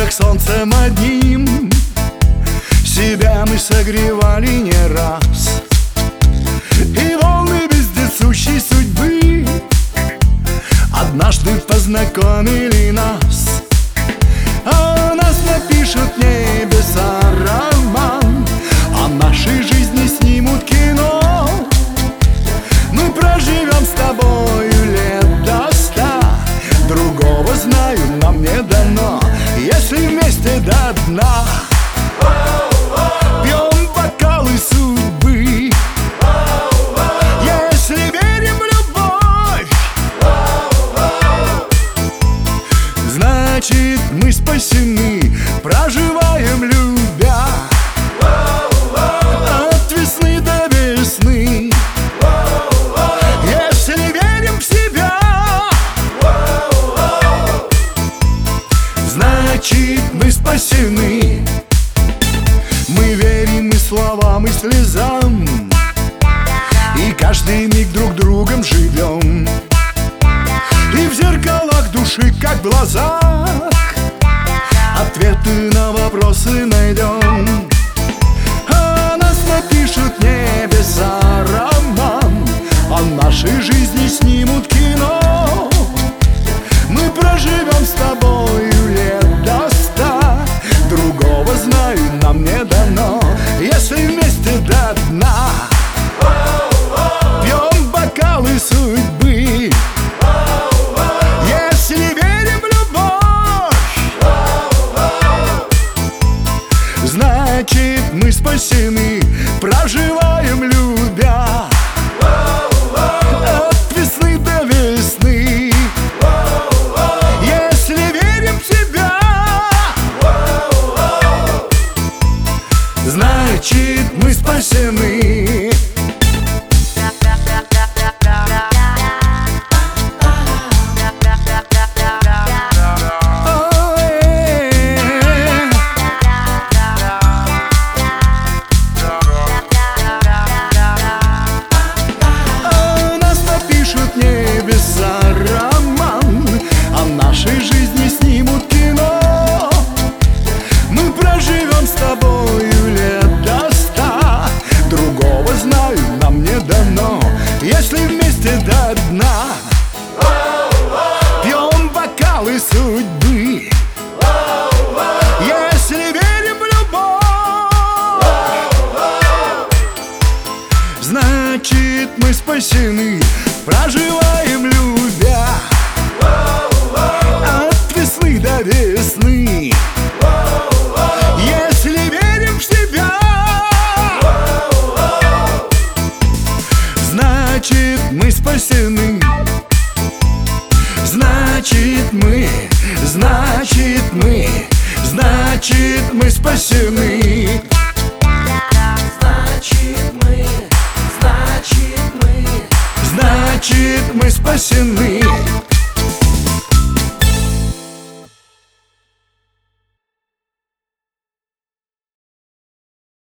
как солнцем одним. Себя мы согревали не раз, и волны вездесущей судьбы однажды познакомили нас. А нас напишут небеса роман, о нашей жизни снимут кино. Мы проживем с тобою лет до 100, другого, знаю, нам не дано, если вместе до дна. Пьем бокалы судьбы, если верим в любовь, значит мы спасены, проживаем любя от весны до весны. Если верим в себя, значит мы спасены. Мы верим и словам, и слезам, и каждый миг друг другом живем. И в зеркалах души, как в глазах, ответы на вопросы найдем. А нас напишут небеса роман, о нашей жизни снимут кино. Мы проживем с тобою лет до 100, другого, знаю, нам не дано, если вместе до дна. Пьем бокалы судьбы, если верим в любовь, значит мы спасены, проживаем любя от весны до весны. Если верим в себя, значит мы спасены. Небеса роман, о нашей жизни снимут кино. Мы проживем с тобою лет до 100, другого, знаю, нам не дано, если вместе до дна. Пьем бокалы судьбы, если верим в любовь, значит мы спасены, проживаем любя от весны до весны. Если верим в себя, значит мы спасены. Значит мы спасены. Значит мы спасены.